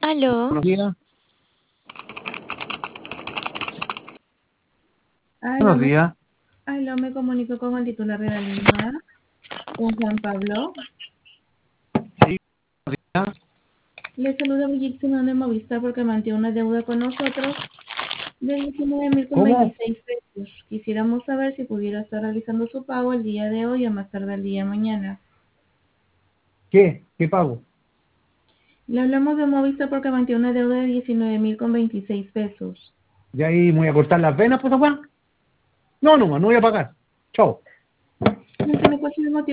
Aló, Buenos días. Aló, Buenos días. me comunico con el titular de la línea, con Juan Pablo. Sí, buenos días. Le saluda Brigitte Simón de Movistar porque mantiene una deuda con nosotros de 19.000 con ¿Cómo? 26 pesos. Quisiéramos saber si pudiera estar realizando su pago el día de hoy o más tarde el día de mañana. ¿Qué? ¿Qué pago? Le hablamos de Movistar porque mantiene una deuda de 19.000 con 26 pesos. ¿Ya ahí me voy a cortar las venas, pues, weón? No, no voy a pagar. Chao. Cuénteme cuál es el motivo